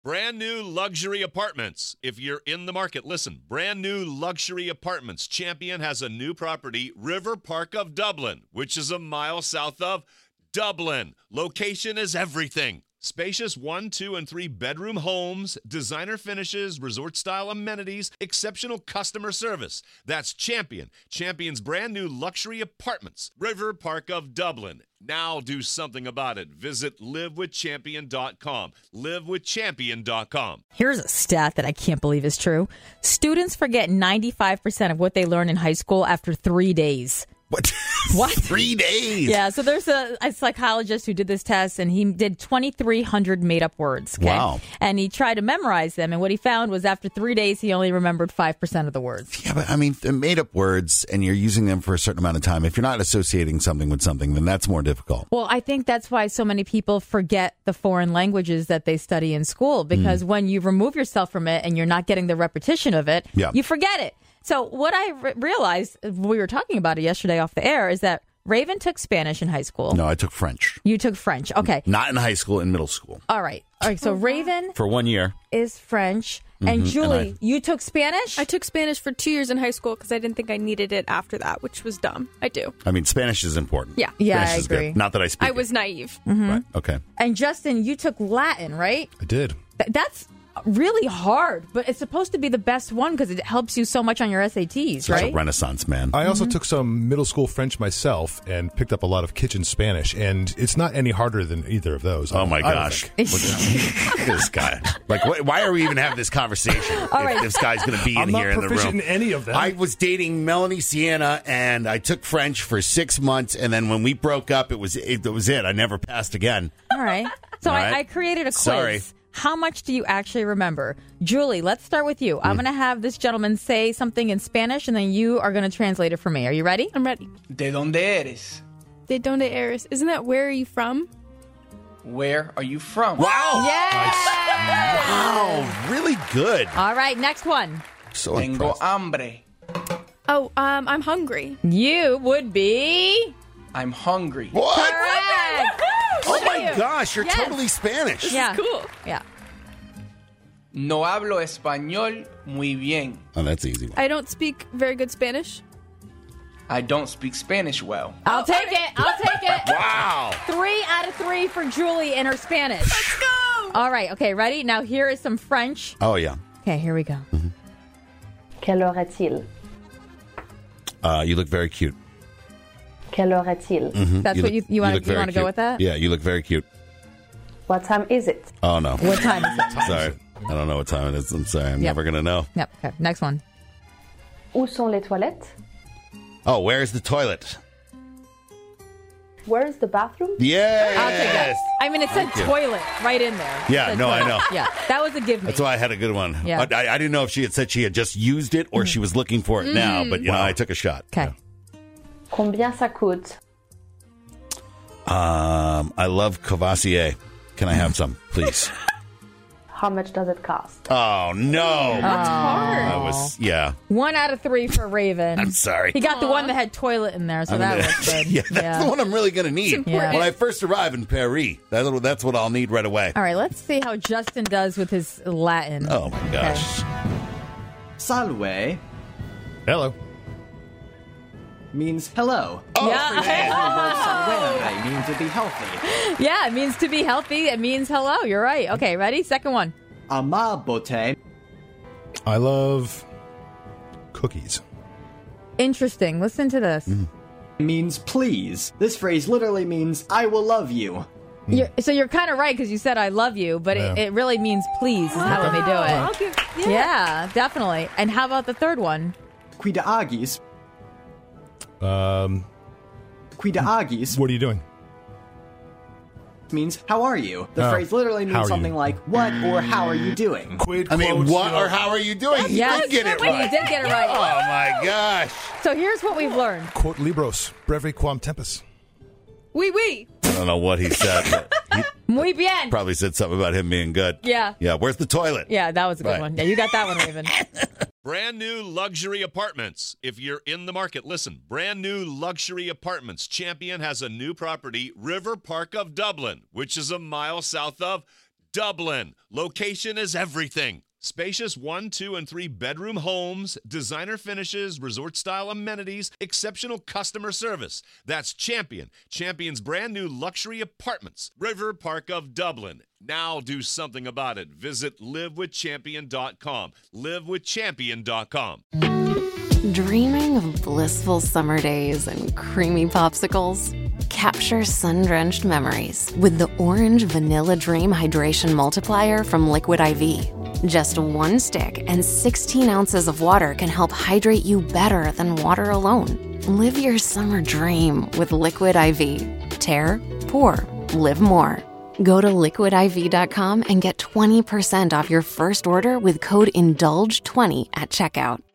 Brand new luxury apartments. If you're in the market, listen. Brand new luxury apartments. Champion has a new property, River Park of Dublin, which is a mile south of Dublin. Location is everything. Spacious 1, 2, and 3 bedroom homes, designer finishes, resort-style amenities, exceptional customer service. That's Champion. Champion's brand new luxury apartments, River Park of Dublin. Now do something about it. Visit livewithchampion.com. Livewithchampion.com. Here's a stat that I can't believe is true. Students forget 95% of what they learn in high school after 3 days. What? What? 3 days? Yeah, so there's a psychologist who did this test, and he did 2,300 made-up words. Okay? Wow. And he tried to memorize them, and what he found was after 3 days, he only remembered 5% of the words. Yeah, but I mean, they're made-up words, and you're using them for a certain amount of time. If you're not associating something with something, then that's more difficult. Well, I think that's why so many people forget the foreign languages that they study in school, because when you remove yourself from it and you're not getting the repetition of it, you forget it. So what I realized, we were talking about it yesterday off the air, is that Raven took Spanish in high school. No, I took French. You took French. Okay. Not in high school, in middle school. All right. So Raven for 1 year is French. And Julie, you took Spanish? I took Spanish for 2 years in high school because I didn't think I needed it after that, which was dumb. I do. I mean, Spanish is important. Yeah. Yeah, Spanish I is agree. good. Not that I speak I was naive. Right. Okay. And Justin, you took Latin, right? I did. That's really hard, but it's supposed to be the best one because it helps you so much on your SATs, Such right? a renaissance man. I also took some middle school French myself and picked up a lot of kitchen Spanish, and it's not any harder than either of those. Oh my I don't gosh. think. Look at this guy. Like, why are we even having this conversation if this guy's going to be I'm in not here in the proficient room? in any of them. I was dating Melanie Sienna, and I took French for 6 months, and then when we broke up, it was it. I never passed again. All right. So All right. I created a quiz. Sorry. How much do you actually remember? Julie, let's start with you. I'm going to have this gentleman say something in Spanish, and then you are going to translate it for me. Are you ready? I'm ready. ¿De dónde eres? De donde eres? Isn't that where are you from? Where are you from? Wow. Yeah. Wow. Really good. All right, next one. So Tengo impressed. hambre. Oh, I'm hungry. You would be I'm hungry. What? correct. Oh Look my at you. gosh, you're Yes. totally Spanish. Yeah. Cool. Yeah. No hablo español muy bien. Oh, that's easy. I don't speak very good Spanish. I don't speak Spanish well. I'll take it. I'll take it. Wow. 3 out of 3 for Julie in her Spanish. Let's go. All right. Okay, ready? Now here is some French. Oh, yeah. Okay, here we go. Quelle heure est-il? You look very cute. Quelle heure est-il? That's what you want look to very go cute. with that? Yeah, you look very cute. What time is it? Oh, no. What time is it? Sorry. I don't know what time it is. I'm sorry. I'm Yep. never going to know. Yep. Okay. Next one. Où sont les toilettes? Oh, where's the toilet? Where is the bathroom? Yes. I'll take that. I mean, it said you. toilet right in there. It Yeah, said no, I toilet. know. Yeah, that was a give me. That's why I had a good one. Yeah. I didn't know if she had said she had just used it or she was looking for it now, but, you know, I took a shot. Okay. Combien ça coûte? I love Cavassier. Can I have some, please? How much does it cost? Oh, no. That's hard. I was, yeah. 1 out of 3 for Raven. I'm sorry. He got the one that had toilet in there, so I'm that gonna- was good. yeah, that's the one I'm really going to need. important. When I first arrive in Paris, that's what I'll need right away. All right, let's see how Justin does with his Latin. Oh, my gosh. Salve Hello. means hello. Oh, Yeah. The verb salvare means to be healthy. Yeah, it means to be healthy. It means hello. You're right. Okay, ready? Second one. Amabote I love cookies. Interesting. Listen to this. means please. This phrase literally means I will love you. So you're kind of right because you said I love you, but Yeah. it really means please is how they do I'll it. give, Yeah, definitely. And how about the third one? Quida agis. Um, Quida agis what are you doing? means how are you? The Oh, phrase literally how are means something you? like what or how are you doing? Quid I mean, quotes, what you know. or how are you doing? He Yes, did get it wait, right. you did get it right. Oh, my gosh. So here's what we've learned. Quote libros, breve quam tempus. Oui. I don't know what he said, but he Muy bien. probably said something about him being good. Yeah. Yeah, where's the toilet? Yeah, that was a good Right. one. Yeah, you got that one, Raven. Brand new luxury apartments. If you're in the market, listen. Brand new luxury apartments. Champion has a new property, River Park of Dublin, which is a mile south of Dublin. Location is everything. Spacious 1, 2, and 3 bedroom homes, designer finishes, resort-style amenities, exceptional customer service. That's Champion. Champion's brand new luxury apartments. River Park of Dublin. Now do something about it. Visit livewithchampion.com. livewithchampion.com. Dreaming of blissful summer days and creamy popsicles? Capture sun-drenched memories with the Orange Vanilla Dream Hydration Multiplier from Liquid IV. Just 1 stick and 16 ounces of water can help hydrate you better than water alone. Live your summer dream with Liquid IV. Tear, pour, live more. Go to liquidiv.com and get 20% off your first order with code INDULGE20 at checkout.